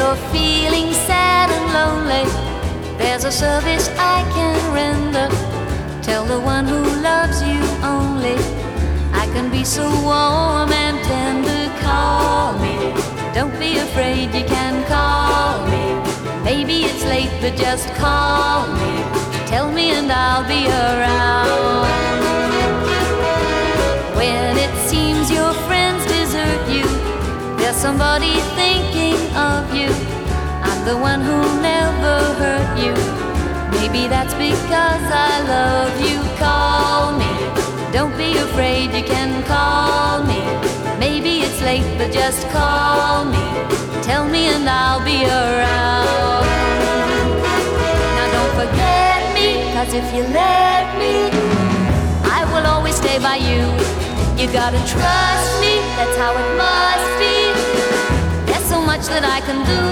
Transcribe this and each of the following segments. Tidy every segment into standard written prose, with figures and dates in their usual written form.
you're feeling sad and lonely, there's a service I can render. Tell the one who loves you only, I can be so warm and tender. Call me, don't be afraid, you can call me. Maybe it's late, but just call me. Tell me and I'll be around. When it seems your friends desert you, there's somebody thinking of you. I'm the one who'll never hurt you. Maybe that's because I love you. Call me, don't be afraid, you can call me. Maybe it's late, but just call me. Tell me and I'll be around. Now don't forget me, 'cause if you let me, I will always stay by you. You gotta trust me, that's how it must be. There's so much that I can do.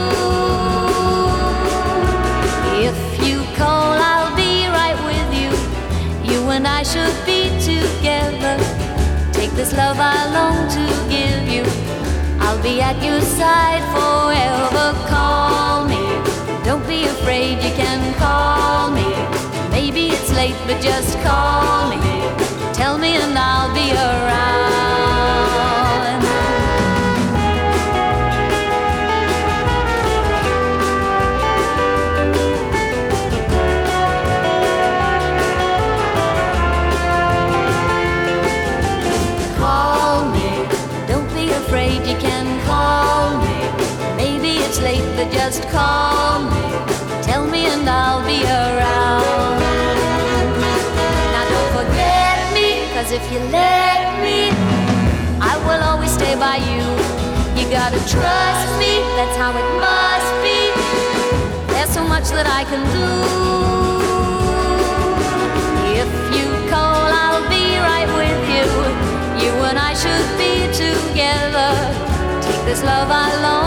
If you call, I'll be right with you. You and I should be together. Take this love I long to give you. I'll be at your side forever. Call me, don't be afraid, you can call me. Maybe it's late, but just call me. Tell me and I'll be around. Call me, don't be afraid, you can call me. Maybe it's late, but just call me. Tell me and I'll be around. Now don't forget me, 'cause if you let me, I will always stay by you. You gotta trust me, that's how it must be. There's so much that I can do. If you call, I'll be right with you. You and I should be together. Take this love I long